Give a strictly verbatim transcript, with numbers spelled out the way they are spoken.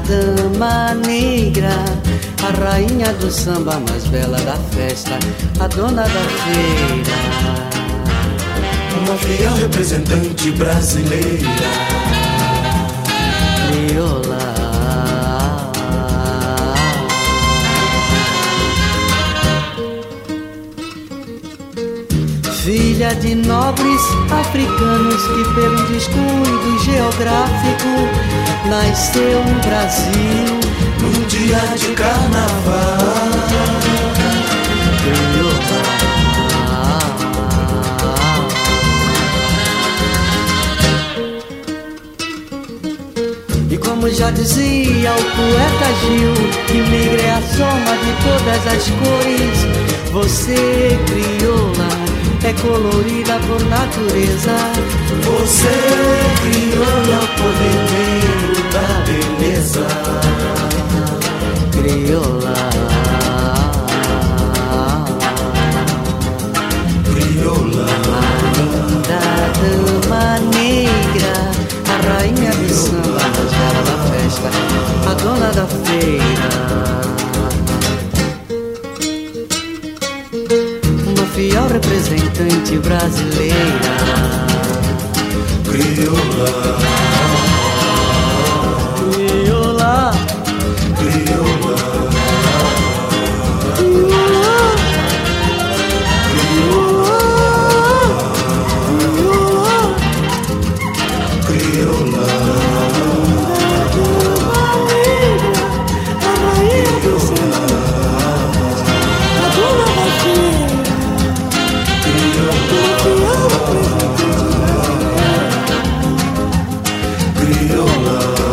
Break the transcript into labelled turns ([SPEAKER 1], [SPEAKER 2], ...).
[SPEAKER 1] dama negra, a rainha do samba mais bela da festa, a dona da feira.
[SPEAKER 2] Uma fiel representante brasileira,
[SPEAKER 1] crioula. Filha de nobres africanos que pelo descuido geográfico nasceu no Brasil
[SPEAKER 2] num dia de carnaval.
[SPEAKER 1] E como já dizia o poeta Gil, que negra é a soma de todas as cores. Você, crioula, é colorida por natureza.
[SPEAKER 2] Você, crioula, poder da beleza.
[SPEAKER 1] Crioula,
[SPEAKER 2] crioula,
[SPEAKER 1] da dama negra, a rainha do samba, a bela da festa, a dona da feira. Fiel representante brasileira,
[SPEAKER 2] crioula,
[SPEAKER 1] crioula,
[SPEAKER 2] crioula, crioula, crioula, crioula.